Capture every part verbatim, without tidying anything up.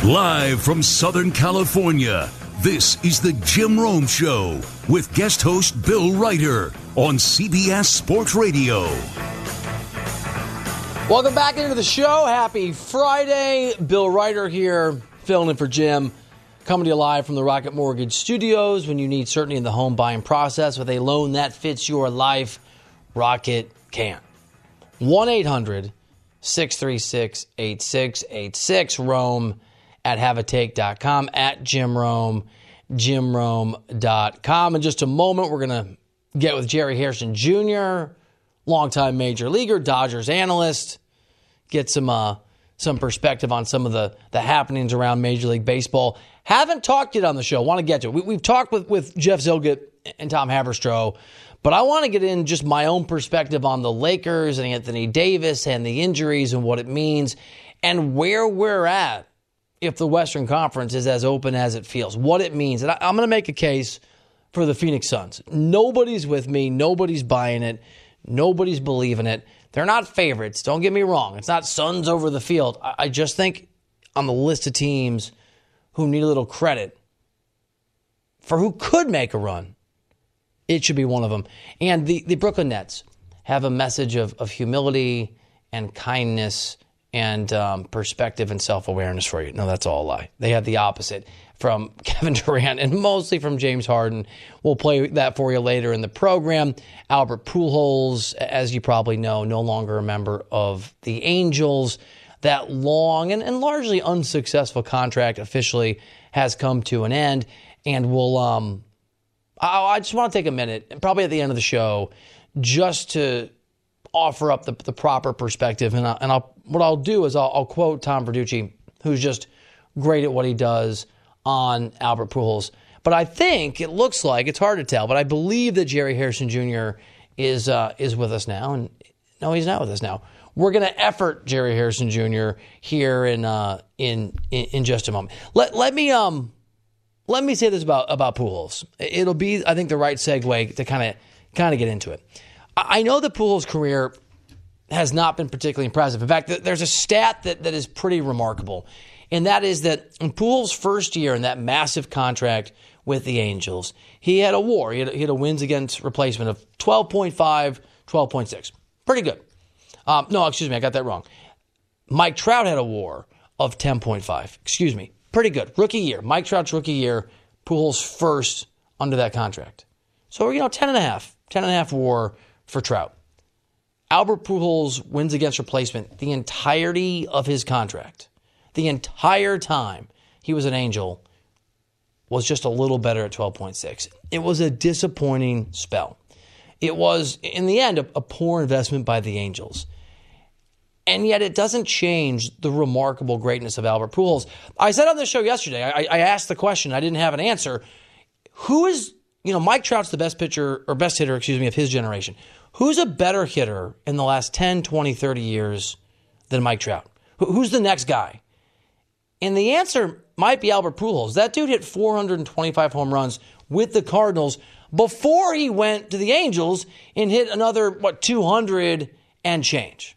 Live from Southern California, this is the Jim Rome Show with guest host Bill Reiter on C B S Sports Radio. Welcome back into the show. Happy Friday. Bill Reiter here, filling in for Jim. Coming to you live from the Rocket Mortgage Studios when you need certainty in the home buying process with a loan that fits your life. Rocket can. one eight hundred six three six eight six eight six. Rome at have a take dot com, at Jim Rome, jim rome dot com. In just a moment, we're going to get with Jerry Hairston Junior, longtime major leaguer, Dodgers analyst, get some uh, some perspective on some of the, the happenings around Major League Baseball. Haven't talked yet on the show. Want to get to it. We, we've talked with, with Jeff Zilgett and Tom Haberstroh, but I want to get in just my own perspective on the Lakers and Anthony Davis and the injuries and what it means and where we're at if the Western Conference is as open as it feels, what it means. And I, I'm going to make a case for the Phoenix Suns. Nobody's with me. Nobody's buying it. Nobody's believing it. They're not favorites. Don't get me wrong. It's not Suns over the field. I, I just think on the list of teams who need a little credit for who could make a run, it should be one of them. And the, the Brooklyn Nets have a message of, of humility and kindness and um, perspective and self-awareness for you. No, that's all a lie. They had the opposite from Kevin Durant and mostly from James Harden. We'll play that for you later in the program. Albert Pujols, as you probably know, no longer a member of the Angels. That long and, and largely unsuccessful contract officially has come to an end. And we'll, um, I, I just want to take a minute, probably at the end of the show, just to offer up the, the proper perspective. And, I, and I'll, what I'll do is I'll, I'll quote Tom Verducci, who's just great at what he does on Albert Pujols. But I think it looks like, it's hard to tell, but I believe that Jerry Hairston Junior is uh, is with us now. And no, he's not with us now. We're going to effort Jerry Hairston Junior here in uh, in, in in just a moment. Let let me um let me say this about about Pujols. It'll be, I think, the right segue to kind of kind of get into it. I know that Pujols' career has not been particularly impressive. In fact, there's a stat that, that is pretty remarkable, and that is that in Pujols' first year in that massive contract with the Angels, he had a WAR. He had, he had a wins against replacement of twelve point five, twelve point six. Pretty good. Um, no, excuse me, I got that wrong. Mike Trout had a WAR of ten point five. Excuse me. Pretty good. Rookie year. Mike Trout's rookie year. Pujols first under that contract. So, you know, ten and a half. ten and a half WAR for Trout. Albert Pujols wins against replacement the entirety of his contract. The entire time he was an Angel was just a little better at twelve point six. It was a disappointing spell. It was, in the end, a, a poor investment by the Angels. And yet it doesn't change the remarkable greatness of Albert Pujols. I said on this show yesterday, I, I asked the question, I didn't have an answer. Who is, you know, Mike Trout's the best pitcher, or best hitter, excuse me, of his generation. Who's a better hitter in the last ten, twenty, thirty years than Mike Trout? Who's the next guy? And the answer might be Albert Pujols. That dude hit four hundred twenty-five home runs with the Cardinals before he went to the Angels and hit another, what, two hundred and change.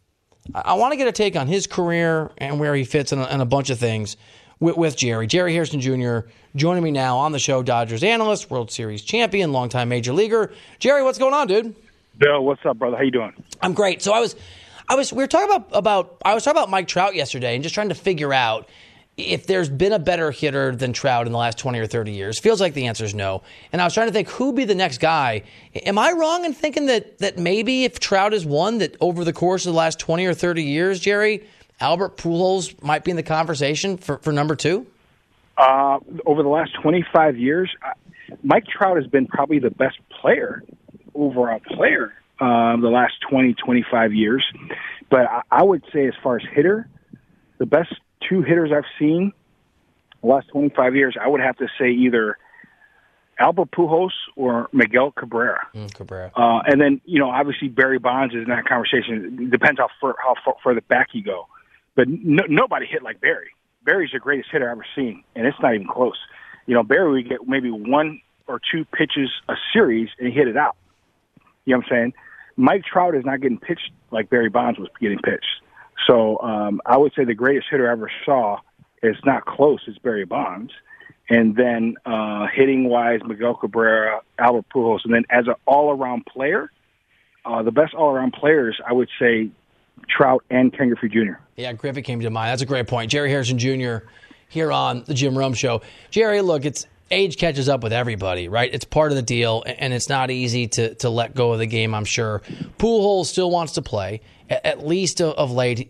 I want to get a take on his career and where he fits and a, and a bunch of things with, with Jerry. Jerry Hairston Junior joining me now on the show, Dodgers analyst, World Series champion, longtime major leaguer. Jerry, what's going on, dude? Bill, what's up, brother? How you doing? I'm great. So I was, I was, we were talking about, about, I was talking about Mike Trout yesterday and just trying to figure out if there's been a better hitter than Trout in the last twenty or thirty years. Feels like the answer is no. And I was trying to think who'd be the next guy. Am I wrong in thinking that that maybe if Trout is one, that over the course of the last twenty or thirty years, Jerry, Albert Pujols might be in the conversation for, for number two? Uh, over the last twenty-five years, Mike Trout has been probably the best player, overall player, uh, the last twenty, twenty-five years. But I, I would say as far as hitter, the best two hitters I've seen the last twenty-five years, I would have to say either Albert Pujols or Miguel Cabrera. Mm, Cabrera. Uh, and then, you know, obviously Barry Bonds is in that conversation. It depends how far, how far further back you go. But no, nobody hit like Barry. Barry's the greatest hitter I've ever seen, and it's not even close. You know, Barry would get maybe one or two pitches a series and hit it out. You know what I'm saying? Mike Trout is not getting pitched like Barry Bonds was getting pitched. So um, I would say the greatest hitter I ever saw it's not close. It's Barry Bonds. And then uh, hitting-wise, Miguel Cabrera, Albert Pujols. And then as an all-around player, uh, the best all-around players, I would say Trout and Ken Griffey Junior Yeah, Griffey came to mind. That's a great point. Jerry Harrison Junior here on the Jim Rome Show. Jerry, look, it's age catches up with everybody, right? It's part of the deal, and it's not easy to, to let go of the game, I'm sure. Pujols still wants to play, at least of late.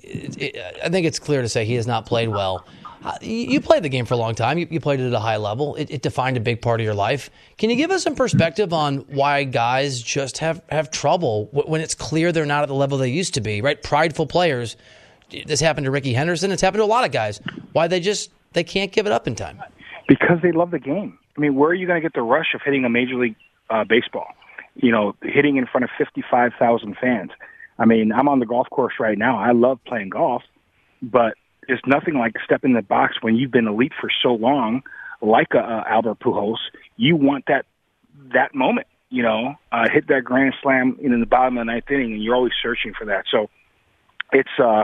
I think it's clear to say he has not played well. You played the game for a long time. You played it at a high level. It, it defined a big part of your life. Can you give us some perspective on why guys just have, have trouble when it's clear they're not at the level they used to be, right? Prideful players. This happened to Ricky Henderson. It's happened to a lot of guys. Why they just they can't give it up in time? Because they love the game. I mean, where are you going to get the rush of hitting a Major League uh, Baseball? You know, hitting in front of fifty-five thousand fans. I mean, I'm on the golf course right now. I love playing golf, but there's nothing like stepping in the box when you've been elite for so long, like uh, Albert Pujols. You want that that moment, you know, uh, hit that grand slam in the bottom of the ninth inning, and you're always searching for that. So it's uh,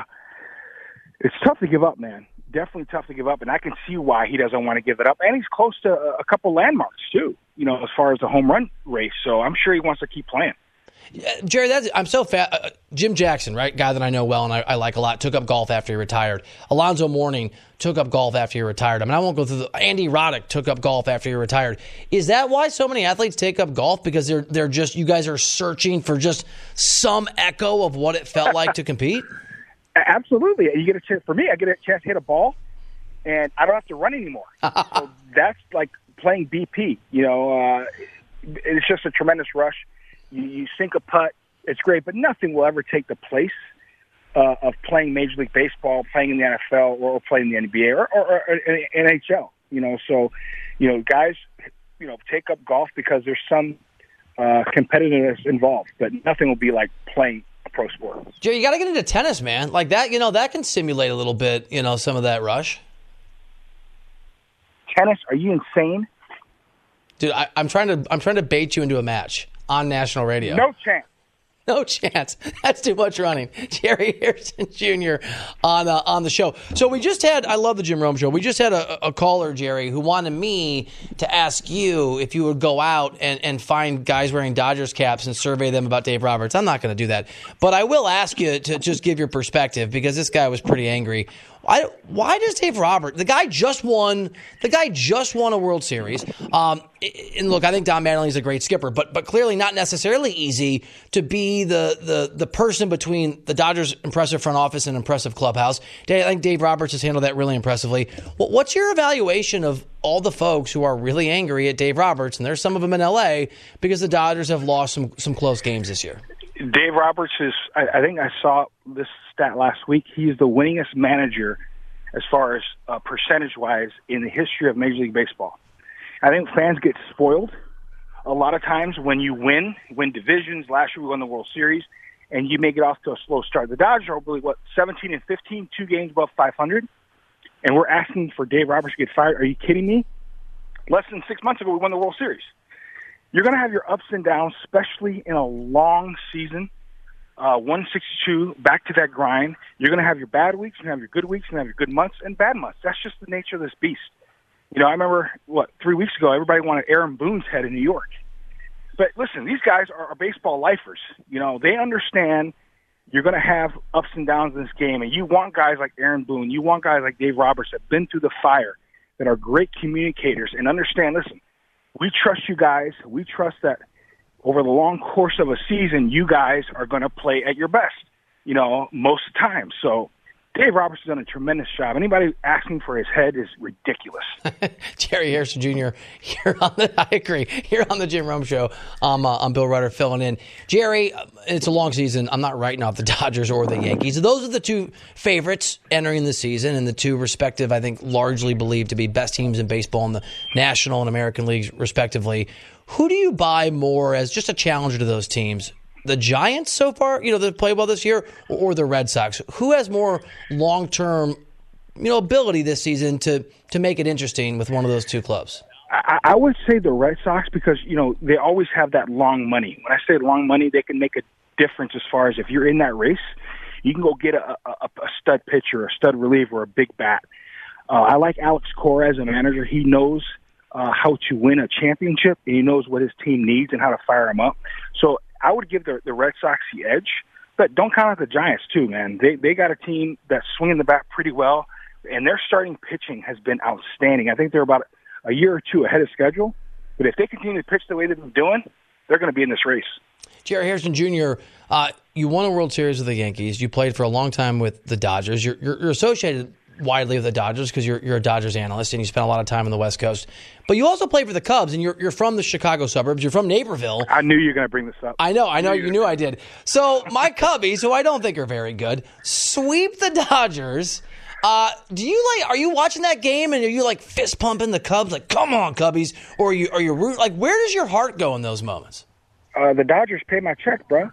it's tough to give up, man. Definitely tough to give up, and I can see why he doesn't want to give it up. And he's close to a couple landmarks too, you know, as far as the home run race. So I'm sure he wants to keep playing. Yeah, Jerry, that's, I'm so fat. Uh, Jim Jackson, right, guy that I know well and I, I like a lot, took up golf after he retired. Alonzo Mourning took up golf after he retired. I mean, I won't go through the. Andy Roddick took up golf after he retired. Is that why so many athletes take up golf? Because they're they're just you guys are searching for just some echo of what it felt like to compete? Absolutely. You get a chance. For me, I get a chance to hit a ball, and I don't have to run anymore. So that's like playing B P. You know, uh, it's just a tremendous rush. You, you sink a putt, it's great, but nothing will ever take the place uh, of playing Major League Baseball, playing in the N F L, or playing in the N B A or, or, or N H L. You know, so you know, guys, you know, take up golf because there's some uh, competitiveness involved, but nothing will be like playing a pro sport. Jerry, you got to get into tennis, man. Like that, you know, that can simulate a little bit, you know, some of that rush. Tennis? Are you insane? Dude, I, I'm trying to I'm trying to bait you into a match on national radio. No chance. No chance. That's too much running. Jerry Harrison Junior on uh, on the show. So we just had, I love the Jim Rome Show. We just had a, a caller, Jerry, who wanted me to ask you if you would go out and, and find guys wearing Dodgers caps and survey them about Dave Roberts. I'm not going to do that. But I will ask you to just give your perspective because this guy was pretty angry. Why, why does Dave Roberts, the guy just won, the guy just won a World Series. Um, and look, I think Don Mattingly's a great skipper, but but clearly not necessarily easy to be the the the person between the Dodgers' impressive front office and impressive clubhouse. I think Dave Roberts has handled that really impressively. What's your evaluation of all the folks who are really angry at Dave Roberts, and there's some of them in L A, because the Dodgers have lost some some close games this year? Dave Roberts is, I, I think I saw this stat last week, he's the winningest manager as far as uh, percentage-wise in the history of Major League Baseball. I think fans get spoiled a lot of times when you win, win divisions. Last year we won the World Series, and you make it off to a slow start. The Dodgers are really, what, seventeen and fifteen, two games above five hundred, and we're asking for Dave Roberts to get fired. Are you kidding me? Less than six months ago we won the World Series. You're going to have your ups and downs, especially in a long season, uh, one sixty-two, back to that grind. You're going to have your bad weeks, you're going to have your good weeks, you're going to have your good months and bad months. That's just the nature of this beast. You know, I remember, what, three weeks ago, everybody wanted Aaron Boone's head in New York. But listen, these guys are, are baseball lifers. You know, they understand you're going to have ups and downs in this game, and you want guys like Aaron Boone, you want guys like Dave Roberts that have been through the fire, that are great communicators and understand, listen, we trust you guys. We trust that over the long course of a season, you guys are going to play at your best, you know, most of the time. So Dave Roberts has done a tremendous job. Anybody asking for his head is ridiculous. Jerry Harrison Junior here on the, I agree, here on the Jim Rome Show. Um, uh, I'm Bill Rutter filling in. Jerry, it's a long season. I'm not writing off the Dodgers or the Yankees. Those are the two favorites entering the season, and the two respective, I think, largely believed to be best teams in baseball in the National and American leagues, respectively. Who do you buy more as just a challenger to those teams? The Giants so far, you know, that played well this year, or the Red Sox? Who has more long-term, you know, ability this season to to make it interesting with one of those two clubs? I, I would say the Red Sox because, you know, they always have that long money. When I say long money, they can make a difference as far as if you're in that race, you can go get a, a, a stud pitcher, a stud reliever, a big bat. Uh, I like Alex Cora as a manager. He knows uh, how to win a championship, and he knows what his team needs and how to fire them up. So I would give the, the Red Sox the edge, but don't count out the Giants too, man. They they got a team that's swinging the bat pretty well, and their starting pitching has been outstanding. I think they're about a year or two ahead of schedule, but if they continue to pitch the way they've been doing, they're going to be in this race. Jerry Harrison Junior, uh, you won a World Series with the Yankees. You played for a long time with the Dodgers. You're, you're, you're associated widely with the Dodgers because you're, you're a Dodgers analyst and you spent a lot of time on the West Coast. But you also played for the Cubs, and you're, you're from the Chicago suburbs. You're from Naperville. I knew you were going to bring this up. I know. I know. I you knew I did. So my Cubbies, who I don't think are very good, sweep the Dodgers. Uh, do you like? Are you watching that game and are you like fist pumping the Cubs, like "Come on, Cubbies"? Or are you are you root? Like, where does your heart go in those moments? Uh, the Dodgers pay my check, bro.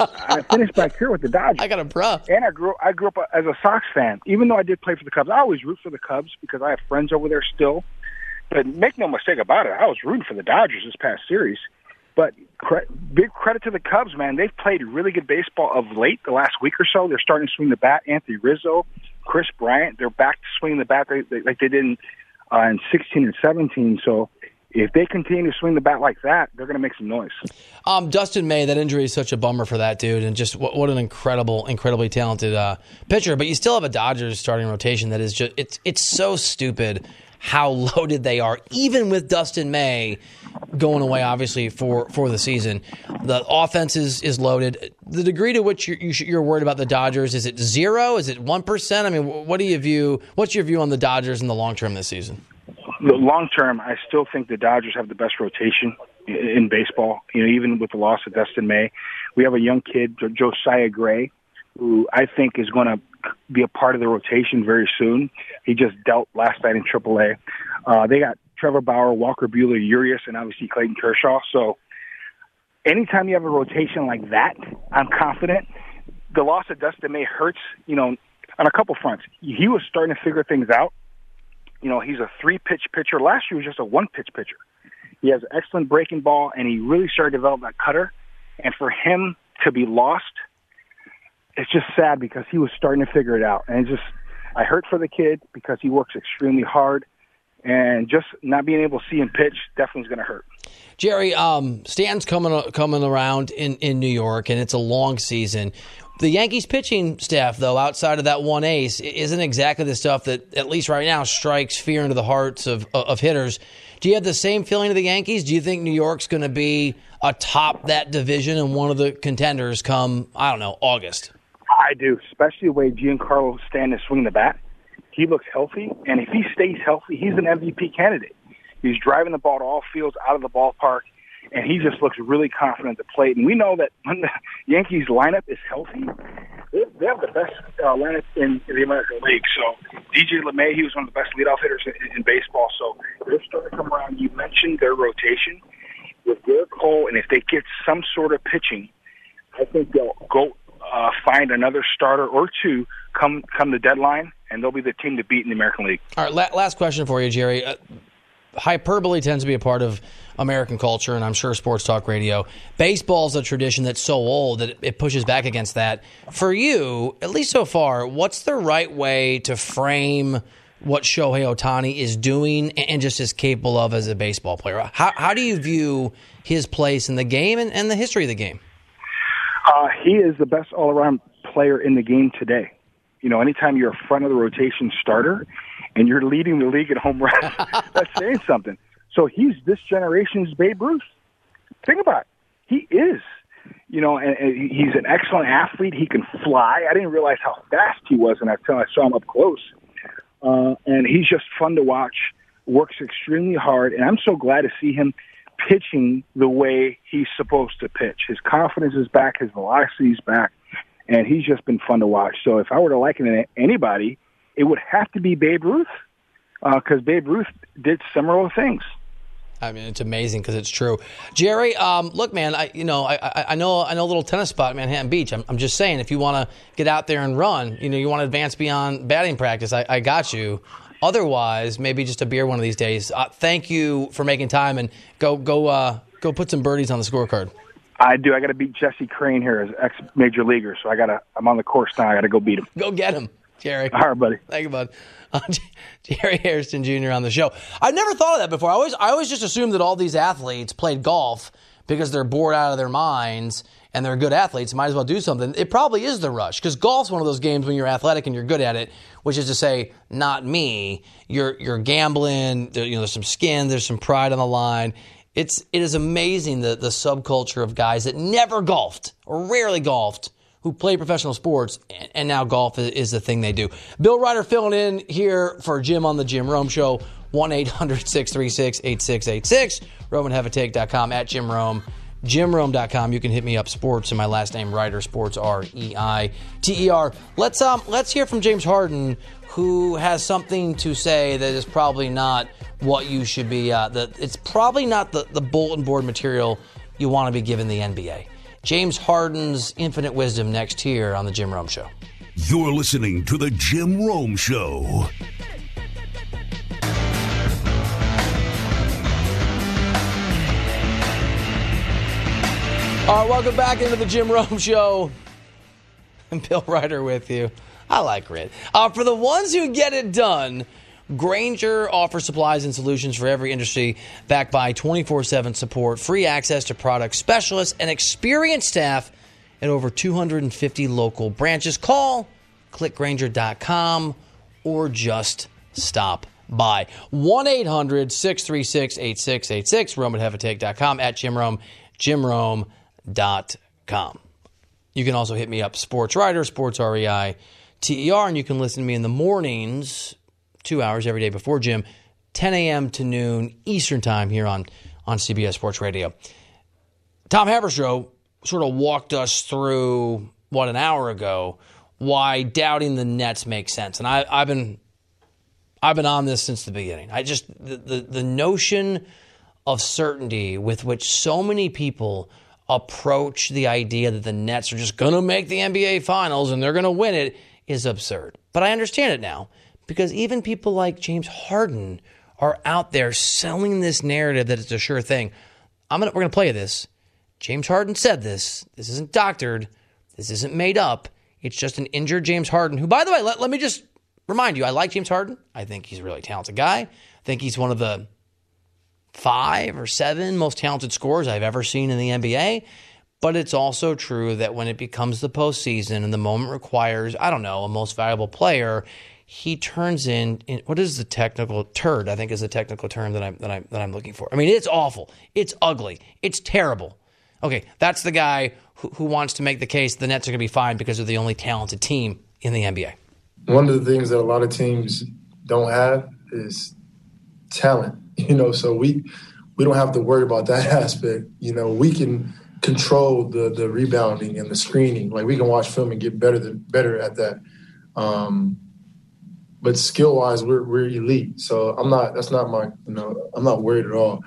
I finished my career with the Dodgers. I got a bro. And I grew I grew up as a Sox fan. Even though I did play for the Cubs, I always root for the Cubs because I have friends over there still. But make no mistake about it, I was rooting for the Dodgers this past series. But cre- big credit to the Cubs, man. They've played really good baseball of late, the last week or so. They're starting to swing the bat. Anthony Rizzo, Chris Bryant, they're back to swinging the bat they, they, like they did in, uh, in sixteen and seventeen. So if they continue to swing the bat like that, they're going to make some noise. Um, Dustin May, that injury is such a bummer for that dude, and just what, what an incredible, incredibly talented uh, pitcher. But you still have a Dodgers starting rotation that is just it's it's so stupid how loaded they are, even with Dustin May going away, obviously, for, for the season. The offense is, is loaded. The degree to which you're, you're worried about the Dodgers, is it zero? Is it one percent? I mean, what do you view? What's your view on the Dodgers in the long term this season? The long term, I still think the Dodgers have the best rotation in baseball. You know, even with the loss of Dustin May, we have a young kid, Josiah Gray, who I think is going to be a part of the rotation very soon. He just dealt last night in triple A. Uh, they got Trevor Bauer, Walker Buehler, Urias, and obviously Clayton Kershaw. So anytime you have a rotation like that, I'm confident. The loss of Dustin May hurts, you know, on a couple fronts. He was starting to figure things out. You know, he's a three-pitch pitcher. Last year he was just a one-pitch pitcher. He has an excellent breaking ball, and he really started to develop that cutter. And for him to be lost, it's just sad because he was starting to figure it out. And it's just, I hurt for the kid because he works extremely hard. And just not being able to see him pitch definitely is going to hurt. Jerry, um, Stanton's coming coming around in, in New York, and it's a long season. The Yankees pitching staff, though, outside of that one ace, isn't exactly the stuff that, at least right now, strikes fear into the hearts of of hitters. Do you have the same feeling of the Yankees? Do you think New York's going to be atop that division and one of the contenders come, I don't know, August? I do, especially the way Giancarlo Stanton is swinging the bat. He looks healthy, and if he stays healthy, he's an M V P candidate. He's driving the ball to all fields, out of the ballpark, and he just looks really confident at the plate. And we know that when the Yankees lineup is healthy, they they have the best uh, lineup in, in the American League. So D J LeMay, he was one of the best leadoff hitters in, in baseball. So they're starting to come around. You mentioned their rotation with Garrett Cole, and if they get some sort of pitching, I think they'll go uh, find another starter or two come come the deadline, and they'll be the team to beat in the American League. All right, la- last question for you, Jerry. Uh, hyperbole tends to be a part of American culture, and I'm sure sports talk radio. Baseball's a tradition that's so old that it pushes back against that. For you, at least so far, what's the right way to frame what Shohei Ohtani is doing and just is capable of as a baseball player? How, how do you view his place in the game and, and the history of the game? Uh, he is the best all-around player in the game today. You know, anytime you're a front of the rotation starter and you're leading the league in home runs, that's saying something. So he's this generation's Babe Ruth. Think about it. He is. You know, and, and he's an excellent athlete. He can fly. I didn't realize how fast he was until I saw him up close. Uh, and he's just fun to watch, works extremely hard, and I'm so glad to see him pitching the way he's supposed to pitch. His confidence is back, his velocity is back, and he's just been fun to watch. So if I were to liken anybody, it would have to be Babe Ruth, because uh, Babe Ruth did similar things. I mean, it's amazing because it's true. Jerry, um, look, man, I you know I, I know I know a little tennis spot in Manhattan Beach. I'm, I'm just saying, if you want to get out there and run, you know, you want to advance beyond batting practice, I, I got you. Otherwise, maybe just a beer one of these days. Uh, thank you for making time, and go go uh, go put some birdies on the scorecard. I do. I got to beat Jesse Crane here as ex-major leaguer, so I got to. I'm on the course now. I got to go beat him. Go get him. Jerry. All right, buddy. Thank you, bud. Uh, Jerry Hairston Junior on the show. I've never thought of that before. I always, I always just assumed that all these athletes played golf because they're bored out of their minds and they're good athletes. Might as well do something. It probably is the rush because golf's one of those games when you're athletic and you're good at it, which is to say, not me. You're you're gambling. There, you know, there's some skin. There's some pride on the line. It's it is amazing the the subculture of guys that never golfed or rarely golfed who play professional sports, and now golf is the thing they do. Bill Ryder filling in here for Jim on the Jim Rome Show, one eight hundred six three six eight six eight six, roman have a take dot com, at Jim Rome, jim rome dot com. You can hit me up, sports, and my last name, Ryder, sports, R E I T E R. Let's, um, let's hear from James Harden, who has something to say that is probably not what you should be, uh, the, it's probably not the, the bulletin board material you want to be giving the N B A. James Harden's infinite wisdom next here on the Jim Rome Show. You're listening to the Jim Rome Show. All right, welcome back into the Jim Rome Show. And Bill Ryder with you. I like grit. Uh, for the ones who get it done, Grainger offers supplies and solutions for every industry, backed by twenty-four seven support, free access to product specialists, and experienced staff at over two hundred fifty local branches. Call, click grainger dot com, or just stop by. one eight hundred six three six eight six eight six, roman have a take dot com, at Jim Rome, jim rome dot com. You can also hit me up, Sports Ryder, sports R E I T E R, and you can listen to me in the mornings, two hours every day before Jim, ten a.m. to noon Eastern time here on, on C B S Sports Radio. Tom Haberstroh sort of walked us through, what, an hour ago, why doubting the Nets makes sense. And I, I've been I've been on this since the beginning. I just the, the the notion of certainty with which so many people approach the idea that the Nets are just going to make the N B A Finals and they're going to win it is absurd. But I understand it now, because even people like James Harden are out there selling this narrative that it's a sure thing. I'm gonna, we're going to play you this. James Harden said this. This isn't doctored. This isn't made up. It's just an injured James Harden, who, by the way, let, let me just remind you, I like James Harden. I think he's a really talented guy. I think he's one of the five or seven most talented scorers I've ever seen in the N B A. But it's also true that when it becomes the postseason and the moment requires, I don't know, a most valuable player, he turns in, in what is the technical turd? I think is the technical term that I'm that I'm that I'm looking for. I mean, it's awful. It's ugly. It's terrible. Okay, that's the guy who, who wants to make the case the Nets are going to be fine because they're the only talented team in the N B A. One of the things that a lot of teams don't have is talent. You know, so we we don't have to worry about that aspect. You know, we can control the the rebounding and the screening. Like, we can watch film and get better than better at that. Um, but skill wise, we're we're elite. So I'm not. That's not my. You know, I'm not worried at all.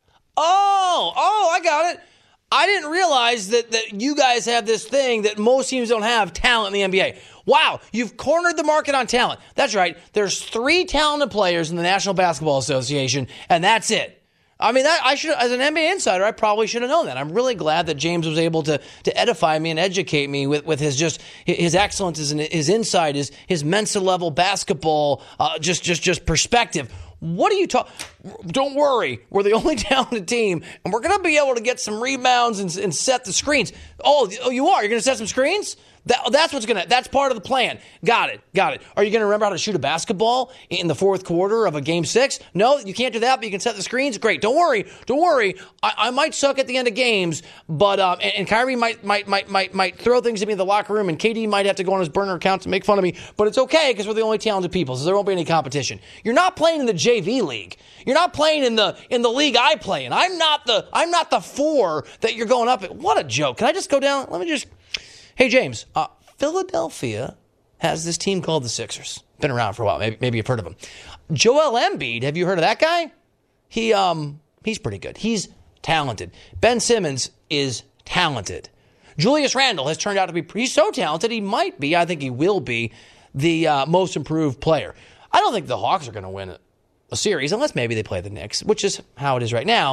Oh, oh, I got it. I didn't realize that that you guys have this thing that most teams don't have: talent in the N B A. Wow, you've cornered the market on talent. That's right. There's three talented players in the National Basketball Association, and that's it. I mean, that, I should, as an N B A insider, I probably should have known that. I'm really glad that James was able to to edify me and educate me with, with his just his excellence, his, his insight, his his Mensa level basketball, uh, just just just perspective. What are you talking? Don't worry, we're the only talented team, and we're going to be able to get some rebounds and, and set the screens. Oh, you are? You're going to set some screens? That, that's what's gonna. That's part of the plan. Got it. Got it. Are you gonna remember how to shoot a basketball in the fourth quarter of a game six? No, you can't do that. But you can set the screens. Great. Don't worry. Don't worry. I, I might suck at the end of games, but um, and, and Kyrie might might might might might throw things at me in the locker room, and K D might have to go on his burner account to make fun of me. But it's okay because we're the only talented people, so there won't be any competition. You're not playing in the J V league. You're not playing in the in the league I play in. I'm not the I'm not the four that you're going up at. What a joke. Can I just go down? Let me just. Hey, James, uh, Philadelphia has this team called the Sixers. Been around for a while. Maybe, maybe you've heard of them. Joel Embiid, have you heard of that guy? He um he's pretty good. He's talented. Ben Simmons is talented. Julius Randle has turned out to be, he's so talented, he might be, I think he will be, the uh, most improved player. I don't think the Hawks are going to win a series, unless maybe they play the Knicks, which is how it is right now.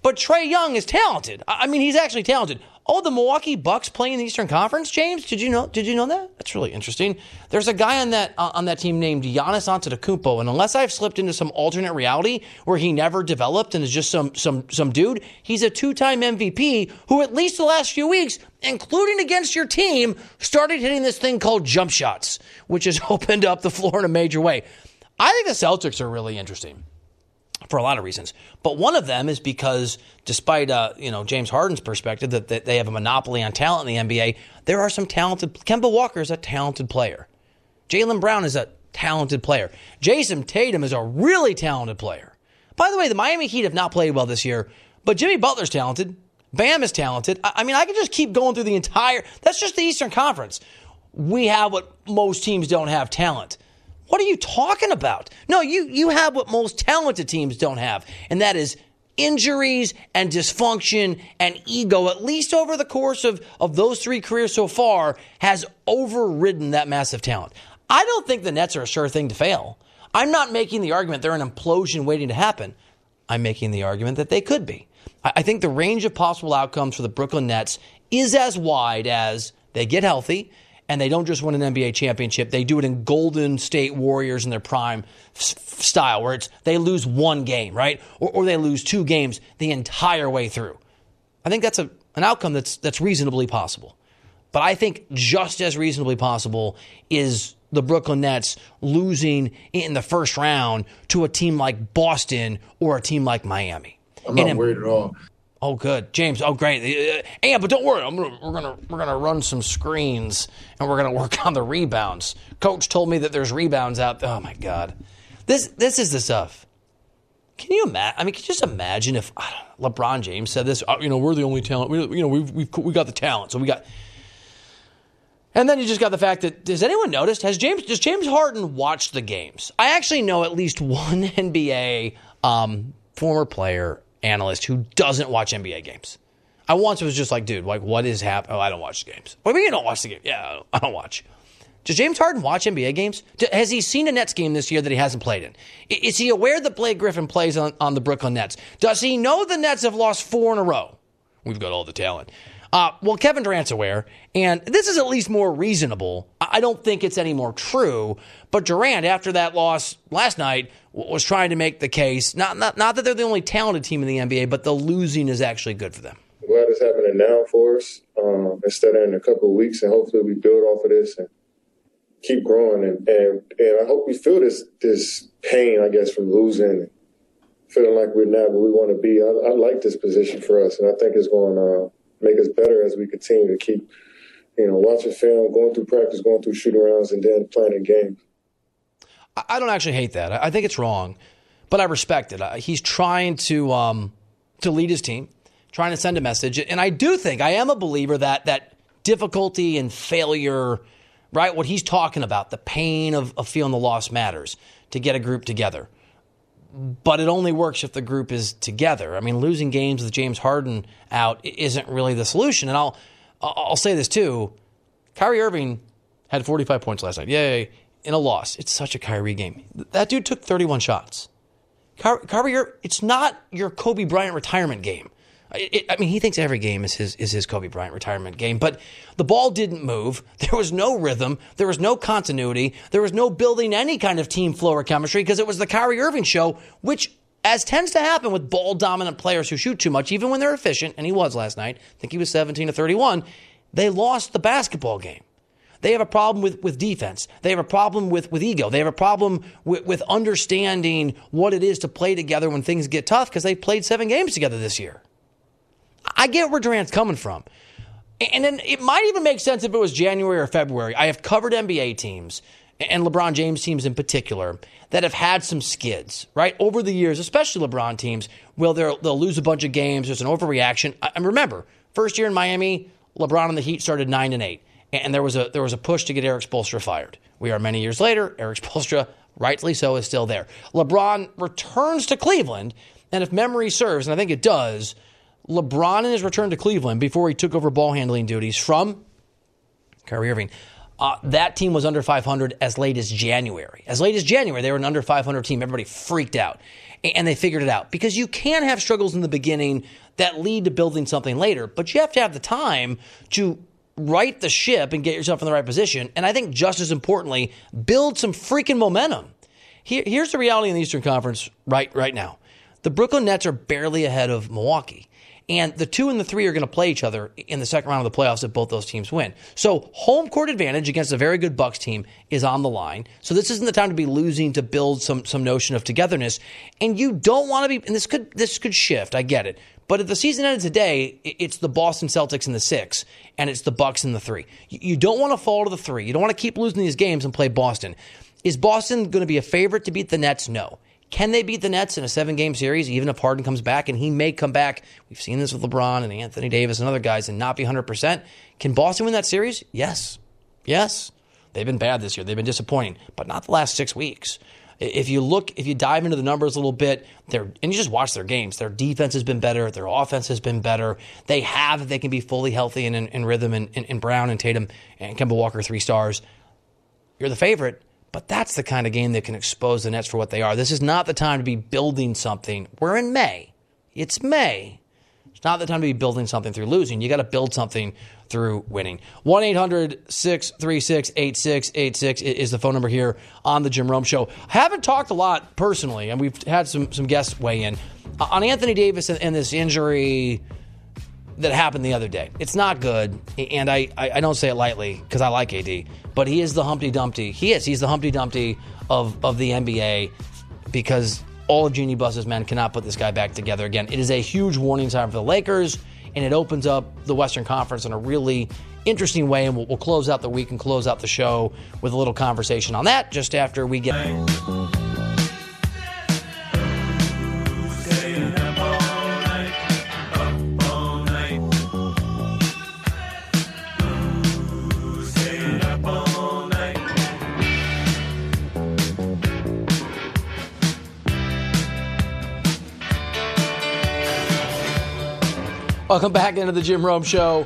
But Trae Young is talented. I mean, he's actually talented. Oh, the Milwaukee Bucks playing in the Eastern Conference, James? Did you know? Did you know that? That's really interesting. There's a guy on that uh, on that team named Giannis Antetokounmpo, and unless I've slipped into some alternate reality where he never developed and is just some some some dude, he's a two-time M V P who, at least the last few weeks, including against your team, started hitting this thing called jump shots, which has opened up the floor in a major way. I think the Celtics are really interesting for a lot of reasons. But one of them is because despite uh, you know James Harden's perspective that, that they have a monopoly on talent in the N B A, there are some talented. Kemba Walker is a talented player. Jaylen Brown is a talented player. Jason Tatum is a really talented player. By the way, the Miami Heat have not played well this year, but Jimmy Butler's talented. Bam is talented. I, I mean, I could just keep going through the entire. That's just the Eastern Conference. We have what most teams don't have: talent. What are you talking about? No, you you have what most talented teams don't have, and that is injuries and dysfunction and ego, at least over the course of, of those three careers so far, has overridden that massive talent. I don't think the Nets are a sure thing to fail. I'm not making the argument they're an implosion waiting to happen. I'm making the argument that they could be. I, I think the range of possible outcomes for the Brooklyn Nets is as wide as they get healthy, and they don't just win an N B A championship. They do it in Golden State Warriors in their prime f- style, where it's they lose one game, right? Or, or they lose two games the entire way through. I think that's a, an outcome that's that's reasonably possible. But I think just as reasonably possible is the Brooklyn Nets losing in the first round to a team like Boston or a team like Miami. I'm not and, worried at all. Oh, good, James. Oh, great. And but don't worry, I'm gonna, we're gonna we're gonna run some screens and we're gonna work on the rebounds. Coach told me that there's rebounds out there. Oh my God, this this is the stuff. Can you imagine? I mean, can you just imagine if I don't know, LeBron James said this? Oh, you know, we're the only talent. We, you know, we've we've we got the talent, so we got. And then you just got the fact that, does anyone notice? Has James does James Harden watch the games? I actually know at least one N B A um, former player. Analyst who doesn't watch N B A games. I once was just like, dude, like, what is happening? Oh, I don't watch the games. What do you mean you don't watch the game? Yeah, I don't watch. Does James Harden watch N B A games? Has he seen a Nets game this year that he hasn't played in? Is he aware that Blake Griffin plays on, on the Brooklyn Nets? Does he know the Nets have lost four in a row? We've got all the talent. Uh, well, Kevin Durant's aware, and this is at least more reasonable. I don't think it's any more true, but Durant, after that loss last night, was trying to make the case, not, not, not that they're the only talented team in the N B A, but the losing is actually good for them. I'm glad it's happening now for us um, instead of in a couple of weeks, and hopefully we build off of this and keep growing. And, and, and I hope we feel this this pain, I guess, from losing, feeling like we're not where we want to be. I, I like this position for us, and I think it's going to uh, make us better as we continue to keep, you know, watching film, going through practice, going through shoot arounds, and then playing in games. I don't actually hate that. I think it's wrong, but I respect it. He's trying to um, to lead his team, trying to send a message. And I do think, I am a believer that that difficulty and failure, right, what he's talking about, the pain of, of feeling the loss matters to get a group together. But it only works if the group is together. I mean, losing games with James Harden out isn't really the solution. And I'll I'll say this too. Kyrie Irving had forty-five points last night. Yay. In a loss. It's such a Kyrie game. That dude took thirty-one shots. Kyrie, Kyrie it's not your Kobe Bryant retirement game. It, it, I mean, he thinks every game is his is his Kobe Bryant retirement game, but the ball didn't move. There was no rhythm. There was no continuity. There was no building any kind of team flow or chemistry because it was the Kyrie Irving show, which, as tends to happen with ball-dominant players who shoot too much, even when they're efficient, and he was last night, I think he was seventeen to thirty-one, they lost the basketball game. They have a problem with, with defense. They have a problem with, with ego. They have a problem with, with understanding what it is to play together when things get tough because they played seven games together this year. I get where Durant's coming from. And then it might even make sense if it was January or February. I have covered N B A teams, and LeBron James teams in particular, that have had some skids, right? Over the years, especially LeBron teams, well, they'll lose a bunch of games. There's an overreaction. And remember, first year in Miami, LeBron and the Heat started nine and eight. And there was a there was a push to get Erik Spoelstra fired. We are many years later. Erik Spoelstra, rightly so, is still there. LeBron returns to Cleveland, and if memory serves, and I think it does, LeBron in his return to Cleveland before he took over ball handling duties from Kyrie Irving, Uh, that team was under five hundred as late as January. As late as January, they were an under five hundred team. Everybody freaked out. And they figured it out. Because you can have struggles in the beginning that lead to building something later. But you have to have the time to right the ship and get yourself in the right position. And I think just as importantly, build some freaking momentum. Here, here's the reality in the Eastern Conference right, right now. The Brooklyn Nets are barely ahead of Milwaukee. And the two and the three are going to play each other in the second round of the playoffs if both those teams win. So home court advantage against a very good Bucks team is on the line. So this isn't the time to be losing to build some some notion of togetherness. And you don't want to be, and this could this could shift, I get it. But if the season ended today, it's the Boston Celtics in the six, and it's the Bucks in the three. You don't want to fall to the three. You don't want to keep losing these games and play Boston. Is Boston going to be a favorite to beat the Nets? No. Can they beat the Nets in a seven-game series, even if Harden comes back? And he may come back. We've seen this with LeBron and Anthony Davis and other guys and not be one hundred percent. Can Boston win that series? Yes. Yes. They've been bad this year. They've been disappointing, but not the last six weeks. If you look, if you dive into the numbers a little bit, they're, and you just watch their games, their defense has been better. Their offense has been better. They have, if they can be fully healthy and in, in rhythm, and, and, and Brown and Tatum and Kemba Walker, three stars. You're the favorite. But that's the kind of game that can expose the Nets for what they are. This is not the time to be building something. We're in May. It's May. It's not the time to be building something through losing. You got to build something through winning. one eight hundred six three six eight six eight six is the phone number here on the Jim Rome Show. I haven't talked a lot personally, and we've had some, some guests weigh in. Uh, on Anthony Davis and, and this injury that happened the other day. It's not good, and I, I, I don't say it lightly because I like A D, but he is the Humpty Dumpty. He is. He's the Humpty Dumpty of, of the N B A because all of Jeannie Buss's men cannot put this guy back together again. It is a huge warning sign for the Lakers, and it opens up the Western Conference in a really interesting way, and we'll, we'll close out the week and close out the show with a little conversation on that just after we get... Welcome back into the Jim Rome Show.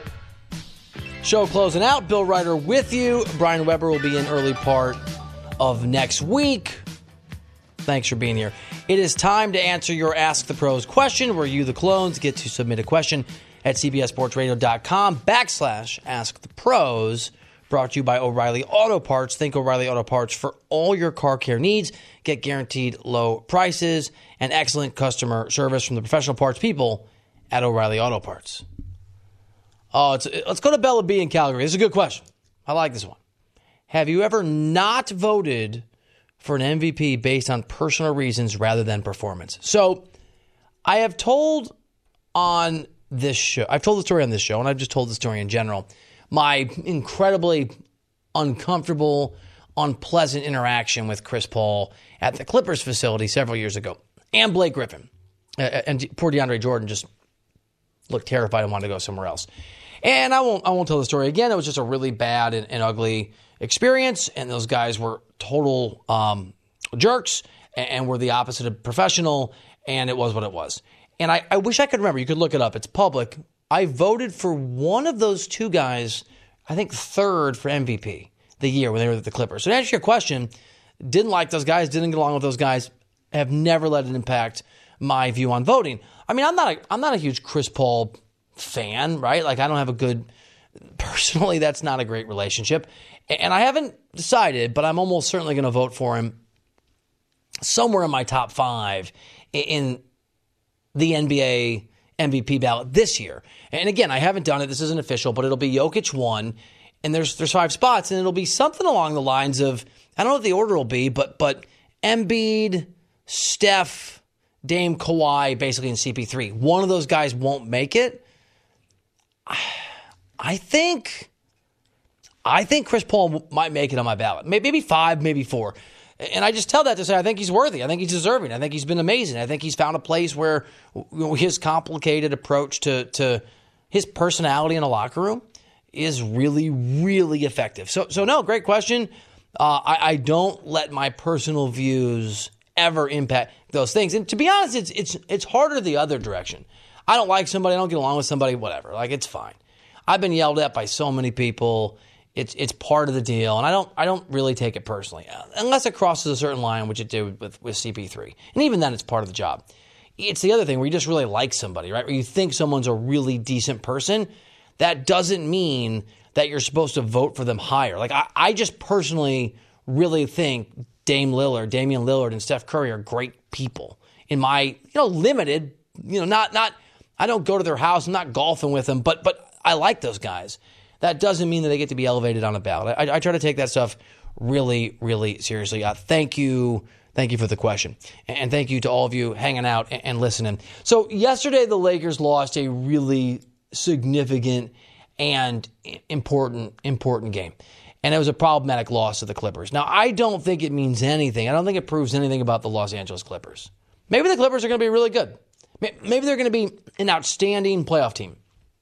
Show closing out. Bill Ryder with you. Brian Weber will be in early part of next week. Thanks for being here. It is time to answer your Ask the Pros question, where you, the clones, get to submit a question at cbssportsradio.com backslash Ask the Pros. Brought to you by O'Reilly Auto Parts. Think O'Reilly Auto Parts for all your car care needs. Get guaranteed low prices and excellent customer service from the professional parts people at O'Reilly Auto Parts. Oh, it's, let's go to Bella B in Calgary. This is a good question. I like this one. Have you ever not voted for an M V P based on personal reasons rather than performance? So I have told on this show, I've told the story on this show, and I've just told the story in general, my incredibly uncomfortable, unpleasant interaction with Chris Paul at the Clippers facility several years ago, and Blake Griffin. And poor DeAndre Jordan just looked terrified and wanted to go somewhere else. And I won't I won't tell the story again. It was just a really bad and, and ugly experience, and those guys were total um, jerks and, and were the opposite of professional, and it was what it was. And I, I wish I could remember. You could look it up. It's public. I voted for one of those two guys, I think third for M V P the year when they were at the Clippers. So to answer your question, didn't like those guys, didn't get along with those guys, have never let it impact my view on voting. I mean, I'm not a, I'm not a huge Chris Paul fan, right? Like, I don't have a good, personally, that's not a great relationship. And I haven't decided, but I'm almost certainly going to vote for him somewhere in my top five in the N B A M V P ballot this year. And again, I haven't done it. This isn't official, but it'll be Jokic one, and there's there's five spots, and it'll be something along the lines of, I don't know what the order will be, but but Embiid, Steph, Dame, Kawhi, basically in C P three. One of those guys won't make it. I think I think Chris Paul might make it on my ballot. Maybe five, maybe four. And I just tell that to say I think he's worthy. I think he's deserving. I think he's been amazing. I think he's found a place where his complicated approach to, to his personality in a locker room is really, really effective. So, so no, great question. Uh, I, I don't let my personal views ever impact those things. And to be honest, it's it's it's harder the other direction. I don't like somebody, I don't get along with somebody, whatever. Like, it's fine. I've been yelled at by so many people It's it's part of the deal, and I don't I don't really take it personally, unless it crosses a certain line, which it did with, with C P three. And even then, it's part of the job. It's the other thing where you just really like somebody, right? Where you think someone's a really decent person. That doesn't mean that you're supposed to vote for them higher. Like, I, I just personally really think Dame Lillard, Damian Lillard, and Steph Curry are great people. In my, you know, limited, you know, not, not, I don't go to their house, I'm not golfing with them, but, but I like those guys. That doesn't mean that they get to be elevated on a ballot. I, I try to take that stuff really, really seriously. Uh, thank you. Thank you for the question. And thank you to all of you hanging out and, and listening. So yesterday, the Lakers lost a really significant and important, important game. And it was a problematic loss to the Clippers. Now, I don't think it means anything. I don't think it proves anything about the Los Angeles Clippers. Maybe the Clippers are going to be really good. Maybe they're going to be an outstanding playoff team.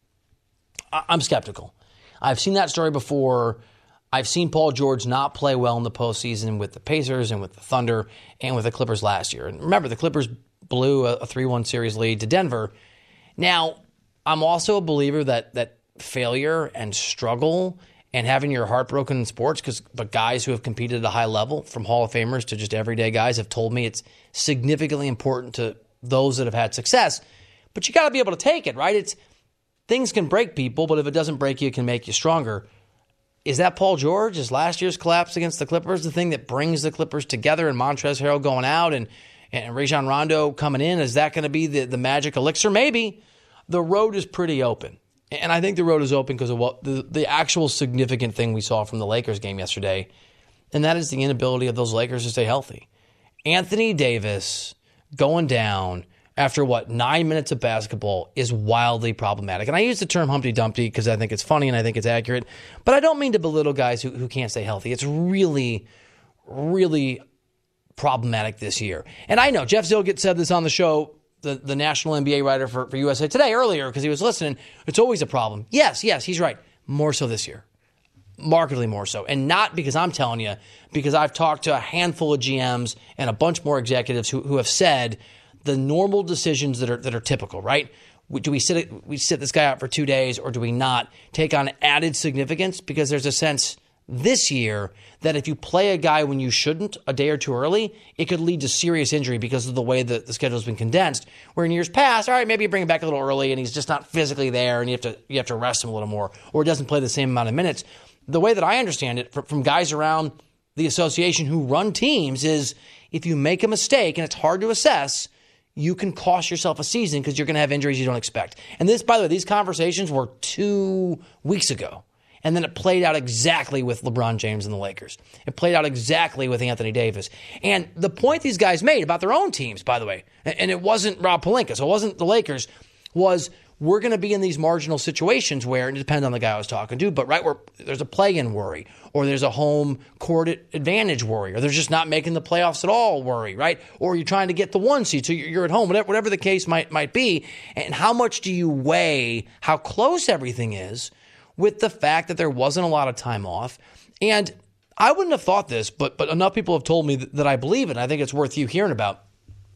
I'm skeptical. I've seen that story before. I've seen Paul George not play well in the postseason with the Pacers and with the Thunder and with the Clippers last year. And remember, the Clippers blew a three one series lead to Denver. Now, I'm also a believer that that failure and struggle and having your heart broken in sports, because but guys who have competed at a high level, from Hall of Famers to just everyday guys, have told me it's significantly important to those that have had success. But you got to be able to take it, right? It's things can break people, but if it doesn't break you, it can make you stronger. Is that Paul George? Is last year's collapse against the Clippers the thing that brings the Clippers together, and Montrezl Harrell going out and, and Rajon Rondo coming in? Is that going to be the, the magic elixir? Maybe. The road is pretty open. And I think the road is open because of what the, the actual significant thing we saw from the Lakers game yesterday, and that is the inability of those Lakers to stay healthy. Anthony Davis going down after, what, nine minutes of basketball is wildly problematic. And I use the term Humpty Dumpty because I think it's funny and I think it's accurate. But I don't mean to belittle guys who, who can't stay healthy. It's really, really problematic this year. And I know Jeff Zillgitt said this on the show, the, the national N B A writer for, for U S A Today earlier, because he was listening. It's always a problem. Yes, yes, he's right. More so this year. Markedly more so. And not because I'm telling you, because I've talked to a handful of G Ms and a bunch more executives who, who have said the normal decisions that are that are typical, right? Do we sit we sit this guy out for two days or do we not take on added significance? Because there's a sense this year that if you play a guy when you shouldn't a day or two early, it could lead to serious injury because of the way that the schedule has been condensed. Where in years past, all right, maybe you bring him back a little early and he's just not physically there and you have to you have to rest him a little more, or he doesn't play the same amount of minutes. The way that I understand it from guys around the association who run teams is if you make a mistake and it's hard to assess, you can cost yourself a season because you're going to have injuries you don't expect. And this, by the way, these conversations were two weeks ago. And then it played out exactly with LeBron James and the Lakers. It played out exactly with Anthony Davis. And the point these guys made about their own teams, by the way, and it wasn't Rob Pelinka, so it wasn't the Lakers, was we're going to be in these marginal situations where, and it depends on the guy I was talking to, but right where there's a play-in worry, or there's a home court advantage worry, or there's just not making the playoffs at all worry, right? Or you're trying to get the one seed, so you're at home, whatever, whatever the case might might be. And how much do you weigh how close everything is with the fact that there wasn't a lot of time off? And I wouldn't have thought this, but but enough people have told me that, that I believe it. I think it's worth you hearing about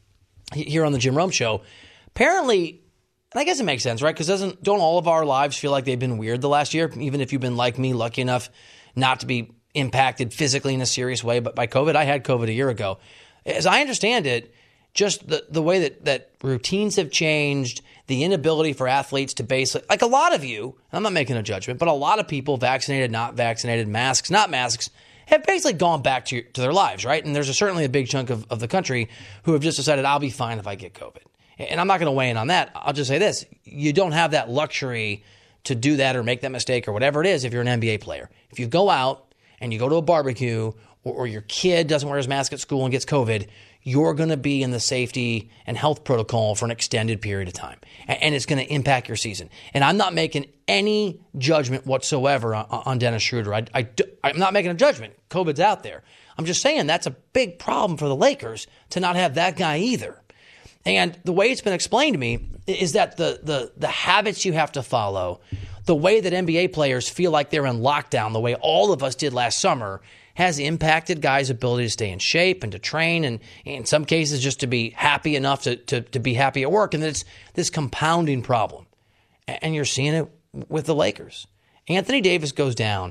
here on the Jim Rome Show. Apparently, and I guess it makes sense, right? Because doesn't don't all of our lives feel like they've been weird the last year? Even if you've been like me, lucky enough not to be impacted physically in a serious way, but by COVID. I had COVID a year ago. As I understand it, just the, the way that, that routines have changed, the inability for athletes to basically, like a lot of you, I'm not making a judgment, but a lot of people, vaccinated, not vaccinated, masks, not masks, have basically gone back to, to their lives, right? And there's a, certainly a big chunk of, of the country who have just decided, I'll be fine if I get COVID. And I'm not going to weigh in on that. I'll just say this. You don't have that luxury to do that or make that mistake or whatever it is if you're an N B A player. If you go out and you go to a barbecue, or, or your kid doesn't wear his mask at school and gets COVID, you're going to be in the safety and health protocol for an extended period of time. And, and it's going to impact your season. And I'm not making any judgment whatsoever on, on Dennis Schroeder. I, I, I'm not making a judgment. COVID's out there. I'm just saying that's a big problem for the Lakers to not have that guy either. And the way it's been explained to me is that the the the habits you have to follow, the way that N B A players feel like they're in lockdown, the way all of us did last summer, has impacted guys' ability to stay in shape and to train, and in some cases just to be happy enough to, to, to be happy at work. And it's this compounding problem. And you're seeing it with the Lakers. Anthony Davis goes down,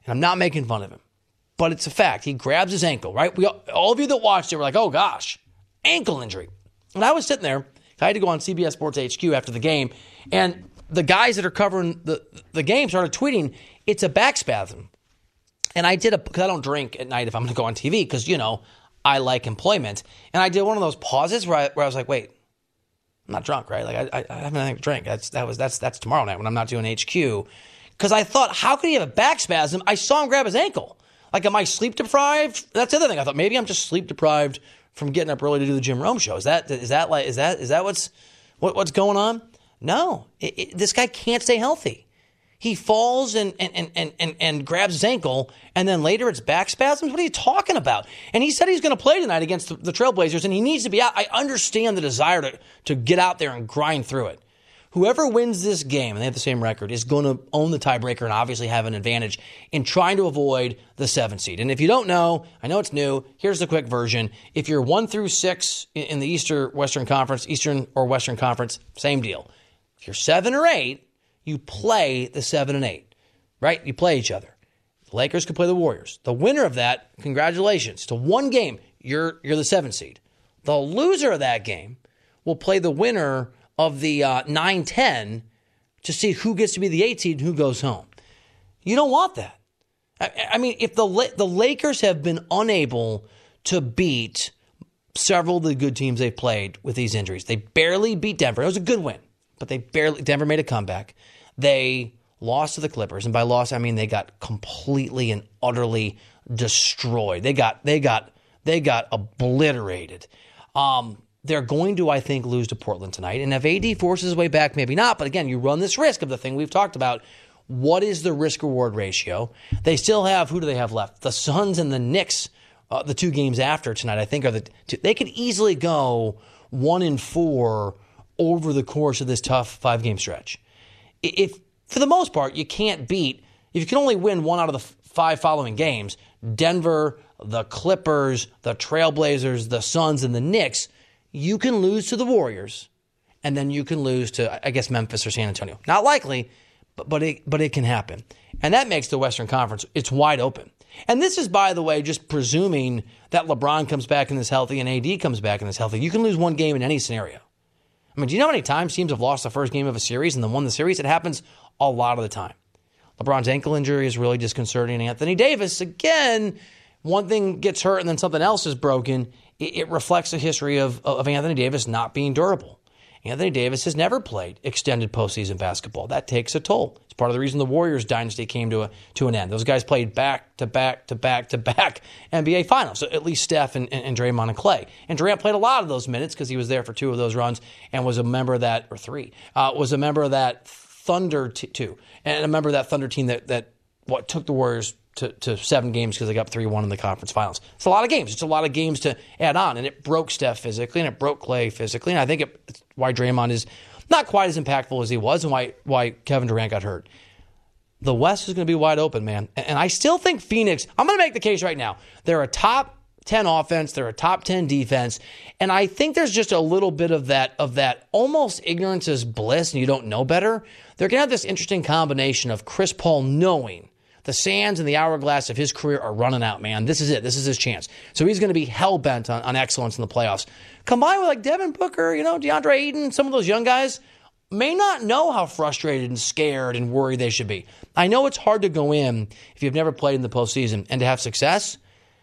And I'm not making fun of him, but it's a fact. He grabs his ankle, right? We all of you that watched it were like, oh gosh, ankle injury. And I was sitting there. I had to go on C B S Sports H Q after the game, and the guys that are covering the, the game started tweeting, it's a back spasm. And I did a, because I don't drink at night if I'm going to go on T V, because, you know, I like employment. And I did one of those pauses where I, where I was like, wait, I'm not drunk, right? Like, I, I haven't had a drink. That's, that was, that's, that's tomorrow night when I'm not doing H Q. Because I thought, how could he have a back spasm? I saw him grab his ankle. Like, am I sleep deprived? That's the other thing. I thought maybe I'm just sleep deprived from getting up early to do the Jim Rome show. Is that, is that like, is that, is that what's, what, what's going on? No, it, it, this guy can't stay healthy. He falls and, and, and, and, and grabs his ankle, and then later it's back spasms. What are you talking about? And he said he's going to play tonight against the, the Trailblazers, and he needs to be out. I understand the desire to, to get out there and grind through it. Whoever wins this game, and they have the same record, is going to own the tiebreaker and obviously have an advantage in trying to avoid the seven seed. And if you don't know, I know it's new, here's the quick version. If you're one through six in the Eastern Western Conference, Eastern or Western Conference, same deal. If you're seven or eight, you play the seven and eight, right? You play each other. The Lakers could play the Warriors. The winner of that, congratulations. To one game, you're you're the seven seed. The loser of that game will play the winner of the uh, nine ten to see who gets to be the eight seed and who goes home. You don't want that. I, I mean, if the the Lakers have been unable to beat several of the good teams they've played with these injuries, they barely beat Denver. It was a good win. But they barely, Denver made a comeback. They lost to the Clippers. And by loss, I mean they got completely and utterly destroyed. They got, they got, they got obliterated. Um, they're going to, I think, lose to Portland tonight. And if A D forces his way back, maybe not. But again, you run this risk of the thing we've talked about. What is the risk-reward ratio? They still have, who do they have left? The Suns and the Knicks, uh, the two games after tonight, I think, are the two. They could easily go one and four over the course of this tough five-game stretch. If, for the most part, you can't beat, if you can only win one out of the five following games, Denver, the Clippers, the Trailblazers, the Suns, and the Knicks, you can lose to the Warriors, and then you can lose to, I guess, Memphis or San Antonio. Not likely, but, but, it, but it can happen. And that makes the Western Conference, it's wide open. And this is, by the way, just presuming that LeBron comes back and is healthy and A D comes back and is healthy. You can lose one game in any scenario. I mean, do you know how many times teams have lost the first game of a series and then won the series? It happens a lot of the time. LeBron's ankle injury is really disconcerting. Anthony Davis, again, one thing gets hurt and then something else is broken. It, it reflects a history of, of Anthony Davis not being durable. Anthony Davis has never played extended postseason basketball. That takes a toll. It's part of the reason the Warriors dynasty came to a to an end. Those guys played back to back to back to back N B A finals. So at least Steph and, and, and Draymond and Clay. And Durant played a lot of those minutes because he was there for two of those runs and was a member of that, or three, uh, was a member of that Thunder t- two, and a member of that Thunder team that that what took the Warriors to, to seven games because they got three one in the conference finals. It's a lot of games. It's a lot of games to add on, and it broke Steph physically, and it broke Clay physically, and I think it, it's why Draymond is not quite as impactful as he was, and why why Kevin Durant got hurt. The West is going to be wide open, man, and, and I still think Phoenix, I'm going to make the case right now, they're a top ten offense, they're a top ten defense, and I think there's just a little bit of that of that almost ignorance is bliss, and you don't know better. They're going to have this interesting combination of Chris Paul knowing the sands and the hourglass of his career are running out, man. This is it. This is his chance. So he's going to be hell-bent on, on excellence in the playoffs. Combined with like Devin Booker, you know, DeAndre Ayton, some of those young guys may not know how frustrated and scared and worried they should be. I know it's hard to go in if you've never played in the postseason and to have success.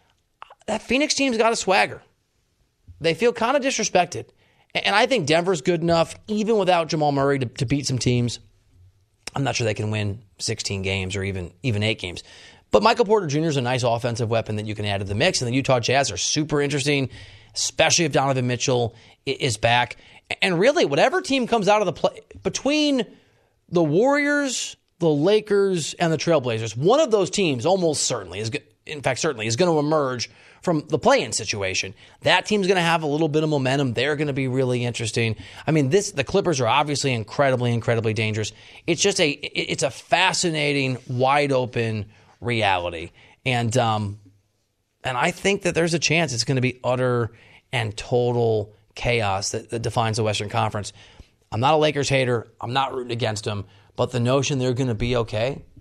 That Phoenix team's got a swagger. They feel kind of disrespected. And I think Denver's good enough, even without Jamal Murray, to, to beat some teams. I'm not sure they can win sixteen games or even even eight games. But Michael Porter Junior is a nice offensive weapon that you can add to the mix. And the Utah Jazz are super interesting, especially if Donovan Mitchell is back. And really, whatever team comes out of the play between the Warriors, the Lakers, and the Trailblazers, one of those teams almost certainly is, in fact, certainly is going to emerge from the play-in situation. That team's going to have a little bit of momentum. They're going to be really interesting. I mean, this the Clippers are obviously incredibly, incredibly dangerous. It's just a it's a fascinating, wide-open reality. And um, and I think that there's a chance it's going to be utter and total chaos that, that defines the Western Conference. I'm not a Lakers hater. I'm not rooting against them. But the notion they're going to be okay,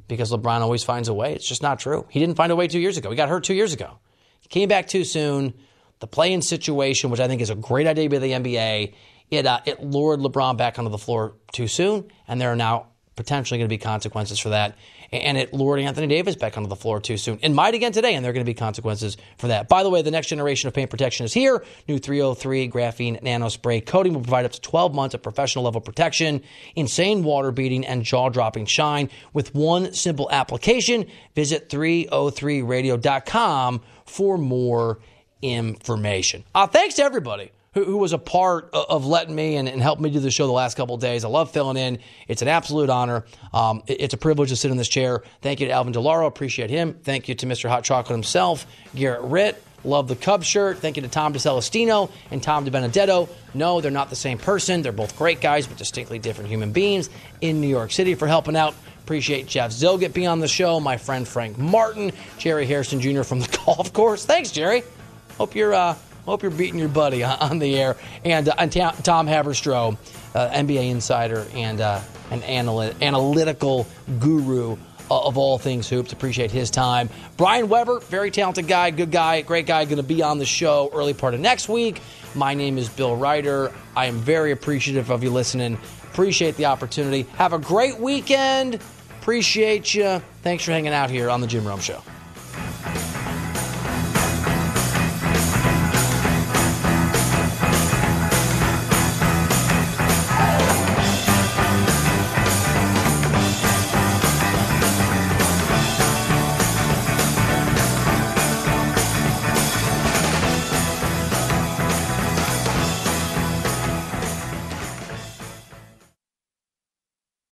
because LeBron always finds a way. It's just not true. He didn't find a way two years ago. He got hurt two years ago. He came back too soon. The play-in situation, which I think is a great idea by the N B A, it uh, it lured LeBron back onto the floor too soon, and there are now potentially going to be consequences for that. And it lured Anthony Davis back onto the floor too soon. It might again today, and there are going to be consequences for that. By the way, the next generation of paint protection is here. New three oh three Graphene Nano Spray coating will provide up to twelve months of professional level protection, insane water beating, and jaw-dropping shine with one simple application. Visit three oh three radio dot com for more information. Uh, thanks to everybody who, who was a part of, of letting me and, and helping me do the show the last couple of days. I love filling in. It's an absolute honor. Um, it, it's a privilege to sit in this chair. Thank you to Alvin DeLauro. Appreciate him. Thank you to Mister Hot Chocolate himself, Garrett Ritt. Love the Cubs shirt. Thank you to Tom DeCelestino and Tom DiBenedetto. No, they're not the same person. They're both great guys, but distinctly different human beings in New York City for helping out. Appreciate Jeff Zilgett being on the show. My friend Frank Martin, Jerry Harrison Junior from the golf course. Thanks, Jerry. Hope you're uh, hope you're beating your buddy on the air. And, uh, and Tom Haberstroh, uh, N B A insider and uh, an analy- analytical guru of all things hoops. Appreciate his time. Brian Weber, very talented guy, good guy, great guy, going to be on the show early part of next week. My name is Bill Ryder. I am very appreciative of you listening. Appreciate the opportunity. Have a great weekend. Appreciate you. Thanks for hanging out here on The Jim Rome Show.